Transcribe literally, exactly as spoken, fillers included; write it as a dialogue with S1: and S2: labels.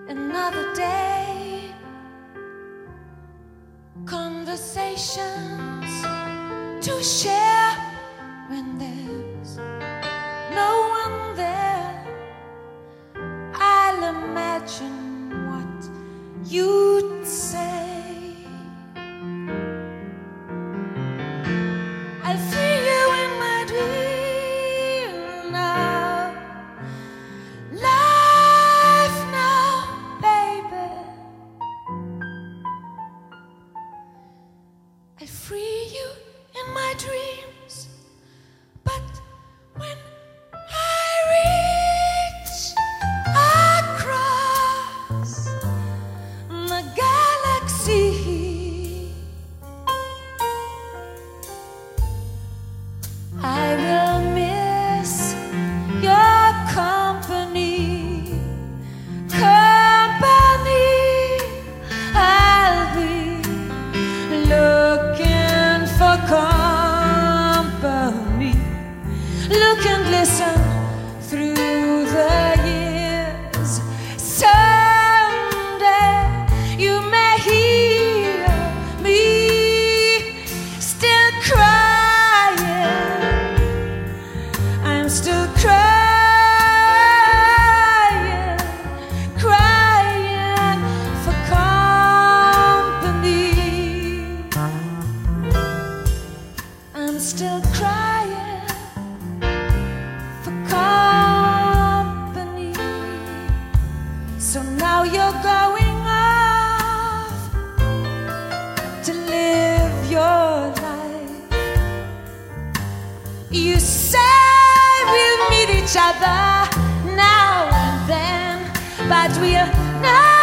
S1: another day. Conversations to share when there's no one there. I'll imagine what you'd say. I'll free you in my dream now. Life now, baby. I'll free you in my dreams. But when I reach across the galaxy, I will miss your company. Company, I'll be looking for company. Look and listen through the years. Someday you may hear me still crying. I'm still crying, crying for company. I'm still crying for company. So now you're going off to live your life. You say we'll meet each other now and then, but we'll not.